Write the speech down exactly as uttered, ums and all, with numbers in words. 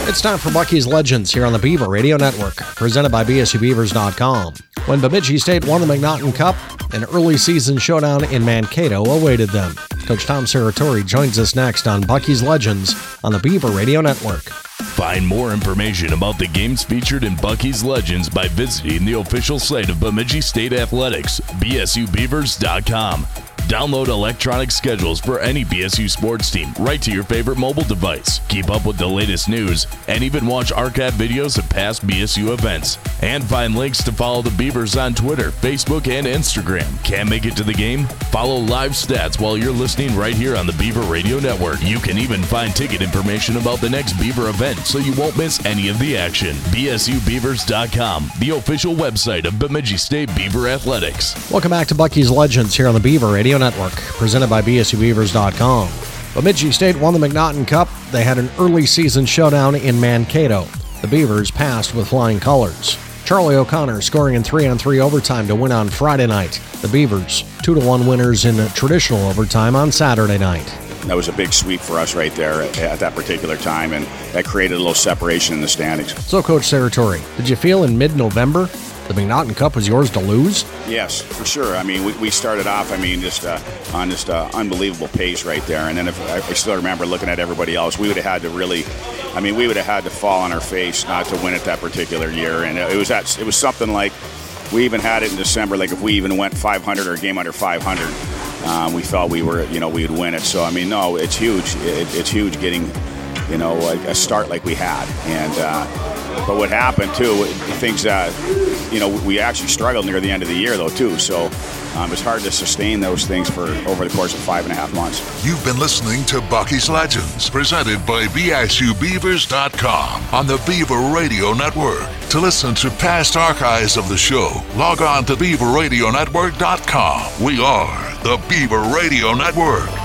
It's time for Bucky's Legends here on the Beaver Radio Network, presented by B S U Beavers dot com. When Bemidji State won the McNaughton Cup, an early season showdown in Mankato awaited them. Coach Tom Serratori joins us next on Bucky's Legends on the Beaver Radio Network. Find more information about the games featured in Bucky's Legends by visiting the official site of Bemidji State Athletics, B S U Beavers dot com. Download electronic schedules for any B S U sports team right to your favorite mobile device. Keep up with the latest news and even watch archive videos of past B S U events. And find links to follow the Beavers on Twitter, Facebook, and Instagram. Can't make it to the game? Follow live stats while you're listening right here on the Beaver Radio Network. You can even find ticket information about the next Beaver event so you won't miss any of the action. B S U Beavers dot com, the official website of Bemidji State Beaver Athletics. Welcome back to Bucky's Legends here on the Beaver Radio Network, presented by B S U Beavers dot com. Bemidji State won the McNaughton Cup. They had an early season showdown in Mankato. The Beavers passed with flying colors. Charlie O'Connor scoring in three on three overtime to win on Friday night. The Beavers, two to one winners in traditional overtime on Saturday night. That was a big sweep for us right there at, at that particular time, and that created a little separation in the standings. So, Coach Serratori, did you feel in mid-November the McNaughton Cup was yours to lose? Yes, for sure. I mean, we, we started off, I mean, just uh, on just uh, unbelievable pace right there. And then if I still remember looking at everybody else, we would have had to really, I mean, we would have had to fall on our face not to win it that particular year. And it was that, it was something like, we even had it in December, like if we even went five hundred or a game under five hundred, um, we felt we were, you know, we would win it. So, I mean, no, it's huge. It, it's huge getting, you know, a, a start like we had. And, uh, but what happened, too, things that, you know, we actually struggled near the end of the year, though, too. So um, it's hard to sustain those things for over the course of five and a half months. You've been listening to Bucky's Legends, presented by B S U Beavers dot com on the Beaver Radio Network. To listen to past archives of the show, log on to Beaver Radio Network dot com. We are the Beaver Radio Network.